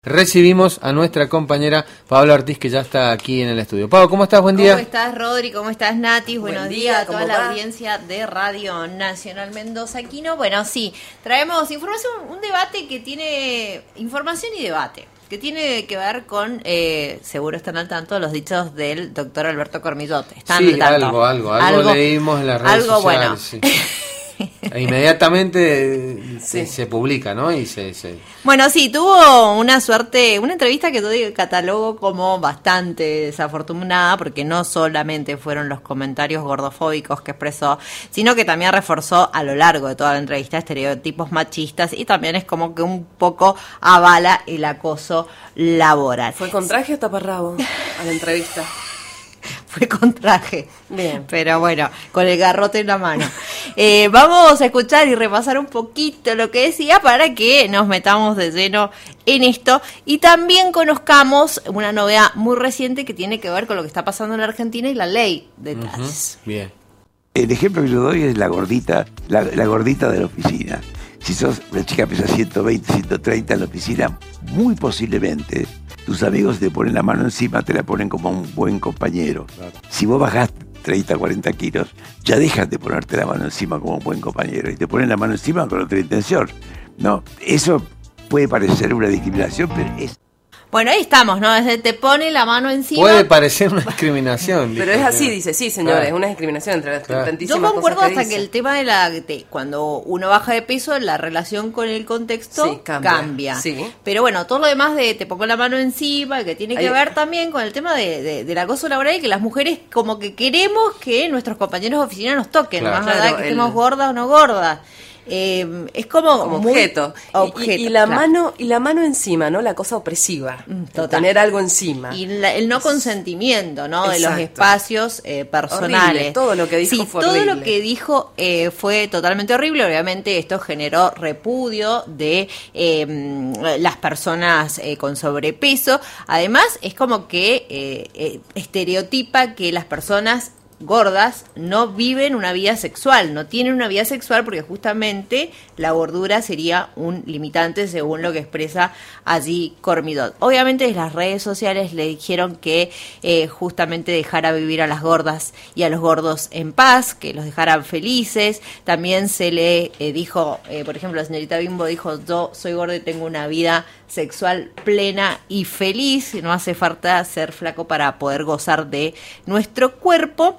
Recibimos a nuestra compañera Paola Ortiz, que ya está aquí en el estudio. Pablo, ¿cómo estás? Buen día. ¿Cómo estás, Rodri? ¿Cómo estás, Nati? Buenos días a toda la audiencia de Radio Nacional Mendoza-Aquino. Bueno, sí, traemos información, un debate que tiene información y debate, que tiene que ver con, seguro están al tanto, los dichos del doctor Alberto Cormillot. ¿Están sí, al tanto? Algo leímos en las redes sociales. Bueno. Sí. Inmediatamente se publica, ¿no? Bueno, sí, tuvo una entrevista que yo catalogo como bastante desafortunada, porque no solamente fueron los comentarios gordofóbicos que expresó, sino que también reforzó a lo largo de toda la entrevista estereotipos machistas, y también es como que un poco avala el acoso laboral. ¿Fue con traje o taparrabo a la entrevista? Fue con traje. Bien. Pero bueno, con el garrote en la mano. Vamos a escuchar y repasar un poquito lo que decía para que nos metamos de lleno en esto y también conozcamos una novedad muy reciente que tiene que ver con lo que está pasando en la Argentina y la ley detrás. Bien. El ejemplo que yo doy es la gordita de la oficina. Si sos una chica que pesa 120, 130 en la oficina, muy posiblemente tus amigos te ponen la mano encima, te la ponen como un buen compañero. Claro. Si vos bajás 30, 40 kilos, ya dejan de ponerte la mano encima como un buen compañero y te ponen la mano encima con otra intención. No, eso puede parecer una discriminación, pero es... Bueno, ahí estamos, ¿no? Desde te pone la mano encima. Puede parecer una discriminación. Pero es así, dice, sí, señores, claro. Es una discriminación entre las tantísimas cosas. Yo concuerdo hasta que el tema de cuando uno baja de peso, la relación con el contexto cambia. Sí. Pero bueno, todo lo demás de te pongo la mano encima, que tiene que ver también con el tema del acoso laboral, y que las mujeres como que queremos que nuestros compañeros de oficina nos toquen, más allá que estemos gordas o no gordas. Es como objeto. Y la mano encima, ¿no? La cosa opresiva. Tener algo encima. Y el no consentimiento, ¿no? Exacto. De los espacios personales. Horrible. Todo lo que dijo fue horrible. Todo lo que dijo fue totalmente horrible. Obviamente esto generó repudio de las personas con sobrepeso. Además, es como que estereotipa que las personas gordas no viven una vida sexual, no tienen una vida sexual, porque justamente la gordura sería un limitante según lo que expresa allí Cormillot. Obviamente desde las redes sociales le dijeron que justamente dejara vivir a las gordas y a los gordos en paz, que los dejaran felices. También se le dijo, por ejemplo, la señorita Bimbo dijo: yo soy gorda y tengo una vida sexual plena y feliz, no hace falta ser flaco para poder gozar de nuestro cuerpo.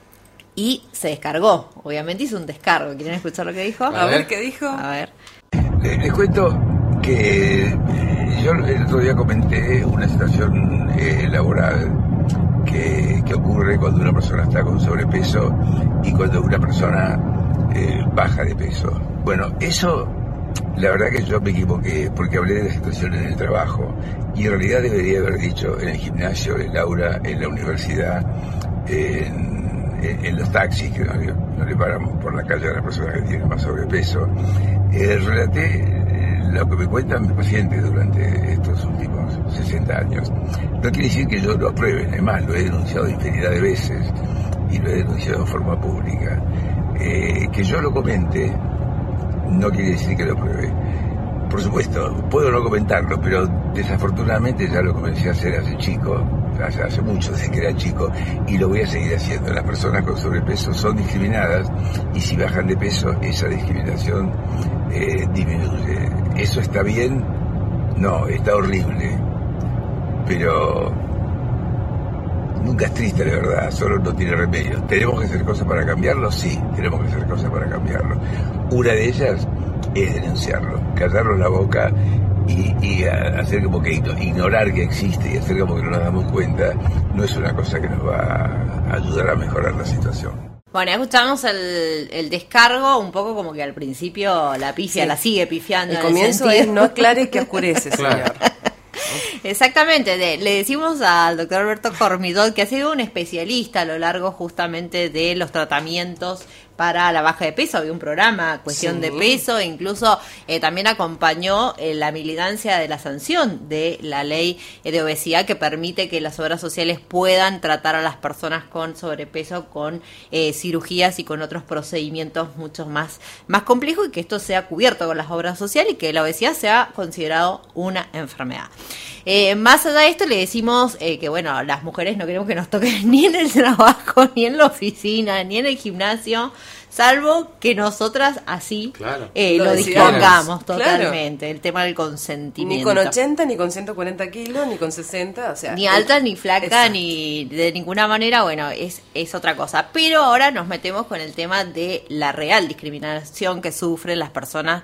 Y se descargó, obviamente hizo un descargo. ¿Quieren escuchar lo que dijo? A ver qué dijo. A ver. Les cuento que yo el otro día comenté una situación laboral que ocurre cuando una persona está con sobrepeso y cuando una persona baja de peso. Bueno, eso, la verdad que yo me equivoqué porque hablé de la situación en el trabajo y en realidad debería haber dicho en el gimnasio, en el aula, en la universidad, en los taxis que no le paran por la calle a las personas que tienen más sobrepeso. Relaté lo que me cuentan mis pacientes durante estos últimos 60 años. No quiere decir que yo lo apruebe, además lo he denunciado infinidad de veces y lo he denunciado en forma pública. Que yo lo comente no quiere decir que lo apruebe. Por supuesto, puedo no comentarlo, pero desafortunadamente ya lo comencé a hacer hace chico, hace mucho, desde que era chico, y lo voy a seguir haciendo. Las personas con sobrepeso son discriminadas y si bajan de peso, esa discriminación disminuye. ¿Eso está bien? No, está horrible. Pero nunca es triste, la verdad, solo no tiene remedio. ¿Tenemos que hacer cosas para cambiarlo? Sí, tenemos que hacer cosas para cambiarlo. Una de ellas es denunciarlo, callarnos la boca y hacer como que ignorar que existe y hacer como que no nos damos cuenta no es una cosa que nos va a ayudar a mejorar la situación. Bueno, escuchamos el descargo, un poco como que al principio la pifia, la sigue pifiando. El comienzo es no aclare que oscurece, señor. Exactamente, le decimos al doctor Alberto Cormidot, que ha sido un especialista a lo largo justamente de los tratamientos para la baja de peso. Había un programa, Cuestión de Peso, e incluso también acompañó la militancia de la sanción de la ley de obesidad, que permite que las obras sociales puedan tratar a las personas con sobrepeso con cirugías y con otros procedimientos mucho más complejos, y que esto sea cubierto con las obras sociales y que la obesidad sea considerado una enfermedad. Más allá de esto, le decimos que, bueno, las mujeres no queremos que nos toquen ni en el trabajo, ni en la oficina, ni en el gimnasio, salvo que nosotras así lo dispongamos totalmente. Claro. El tema del consentimiento. Ni con 80, ni con 140 kilos, ni con 60, o sea... Ni alta, ni flaca, ni de ninguna manera, bueno, es otra cosa. Pero ahora nos metemos con el tema de la real discriminación que sufren las personas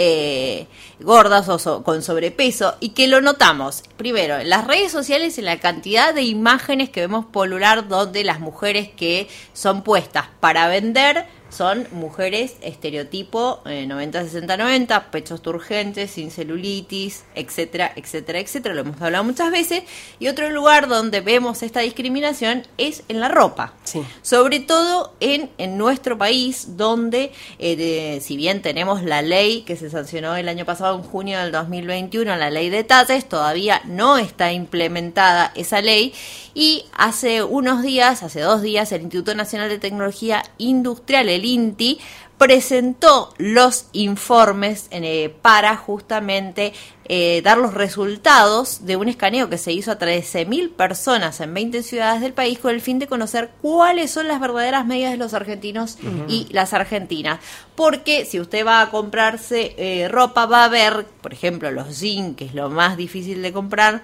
gordas o con sobrepeso, y que lo notamos, primero, en las redes sociales, en la cantidad de imágenes que vemos pulular donde las mujeres que son puestas para vender son mujeres estereotipo 90-60-90, pechos turgentes, sin celulitis, etcétera, etcétera, etcétera. Lo hemos hablado muchas veces. Y otro lugar donde vemos esta discriminación es en la ropa. Sí. Sobre todo en nuestro país, donde si bien tenemos la ley que se sancionó el año pasado, en junio del 2021, la ley de talles, todavía no está implementada esa ley. Y hace 2 días, el Instituto Nacional de Tecnología Industrial, el INTI, presentó los informes para justamente dar los resultados de un escaneo que se hizo a 13.000 personas en 20 ciudades del país, con el fin de conocer cuáles son las verdaderas medidas de los argentinos y las argentinas. Porque si usted va a comprarse ropa, va a ver, por ejemplo, los jeans, que es lo más difícil de comprar,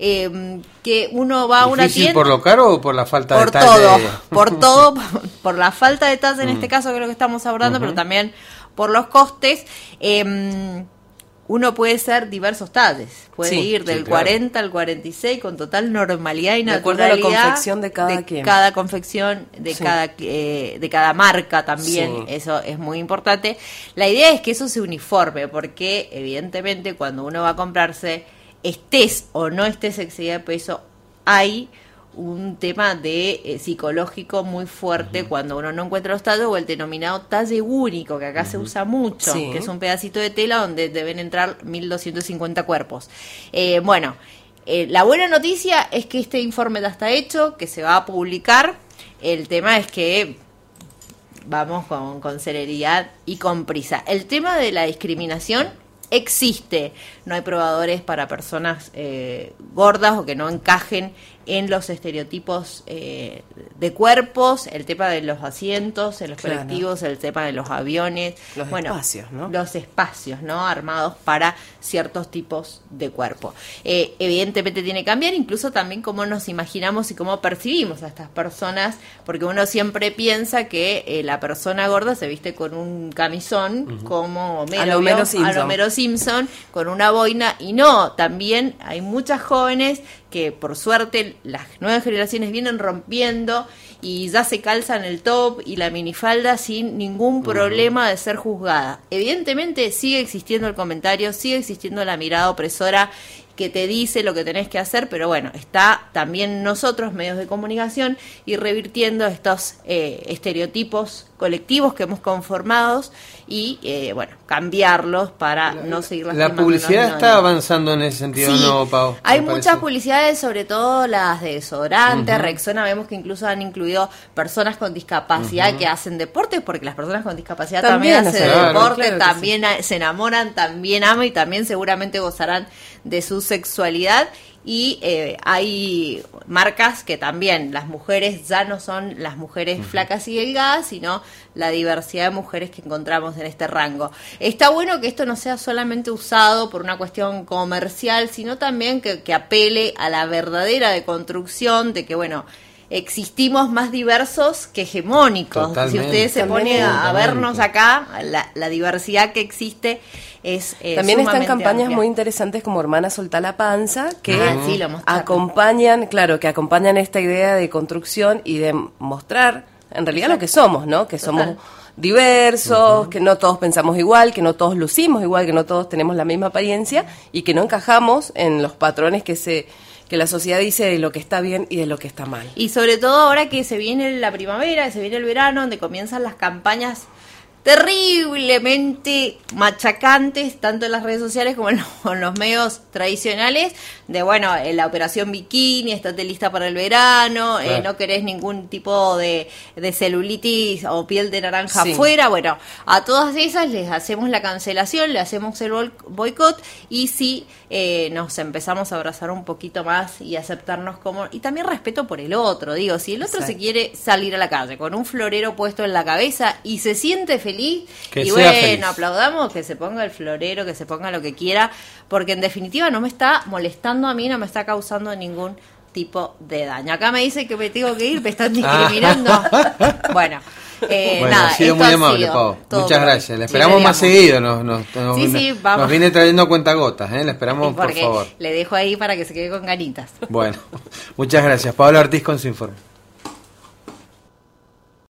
que uno va a una tienda... ¿Por lo caro o por la falta de talle? Por todo, por la falta de talle en este caso, que es lo que estamos abordando, pero también por los costes. Uno puede ser diversos talles, puede ir del 40 al 46 con total normalidad y naturalidad. De acuerdo a la confección de cada quien. Cada confección, de cada marca también, eso es muy importante. La idea es que eso se uniforme, porque evidentemente cuando uno va a comprarse, estés o no estés excedida de peso, hay un tema de psicológico muy fuerte cuando uno no encuentra los talles, o el denominado talle único, que acá se usa mucho, que es un pedacito de tela donde deben entrar 1.250 cuerpos. La buena noticia es que este informe ya está hecho, que se va a publicar. El tema es que vamos con celeridad y con prisa. El tema de la discriminación existe. No hay probadores para personas gordas o que no encajen en los estereotipos de cuerpos, el tema de los asientos en los colectivos, el tema de los aviones, los espacios, ¿no? Los espacios, ¿no? Armados para ciertos tipos de cuerpo. Evidentemente tiene que cambiar, incluso también cómo nos imaginamos y cómo percibimos a estas personas, porque uno siempre piensa que la persona gorda se viste con un camisón, como Homero Simpson, con una boina, y no, también hay muchas jóvenes que por suerte las nuevas generaciones vienen rompiendo y ya se calzan el top y la minifalda sin ningún problema de ser juzgada. Evidentemente sigue existiendo el comentario, sigue existiendo la mirada opresora que te dice lo que tenés que hacer, pero bueno, está también nosotros, medios de comunicación, y revirtiendo estos estereotipos colectivos que hemos conformado y, cambiarlos para no seguir lastimando. La publicidad está avanzando en ese sentido, ¿no, Pau? Hay muchas publicidades, sobre todo las de desodorante, Rexona, vemos que incluso han incluido personas con discapacidad que hacen deporte, porque las personas con discapacidad también hacen deporte, también se enamoran, también aman y también seguramente gozarán de su sexualidad. Y hay marcas que también, las mujeres ya no son las mujeres flacas y delgadas, sino la diversidad de mujeres que encontramos en este rango. Está bueno que esto no sea solamente usado por una cuestión comercial, sino también que apele a la verdadera deconstrucción de que, existimos más diversos que hegemónicos. Totalmente. Si ustedes se ponen a vernos acá, la diversidad que existe es también están campañas amplia. Muy interesantes como Hermana Soltá la Panza, que lo acompañan esta idea de construcción y de mostrar en realidad lo que somos, ¿no? Que somos diversos, que no todos pensamos igual, que no todos lucimos igual, que no todos tenemos la misma apariencia y que no encajamos en los patrones que la sociedad dice de lo que está bien y de lo que está mal. Y sobre todo ahora que se viene la primavera, que se viene el verano, donde comienzan las campañas terriblemente machacantes, tanto en las redes sociales como en los medios tradicionales, de bueno, la operación bikini, estate lista para el verano, claro. No querés ningún tipo de celulitis o piel de naranja afuera. Bueno, a todas esas les hacemos la cancelación, le hacemos el boicot, y sí nos empezamos a abrazar un poquito más y aceptarnos como, y también respeto por el otro, digo, si el otro se quiere salir a la calle con un florero puesto en la cabeza y se siente feliz, que y bueno, feliz. Aplaudamos, que se ponga el florero, que se ponga lo que quiera, porque en definitiva no me está molestando a mí, no me está causando ningún tipo de daño. Acá me dice que me tengo que ir, me están discriminando. Bueno, nada, ha sido muy amable, Pau. Muchas gracias. Le esperamos más seguido. Nos viene trayendo cuentagotas, le esperamos, por favor. Le dejo ahí para que se quede con ganitas. Bueno, muchas gracias. Pablo Ortiz con su informe.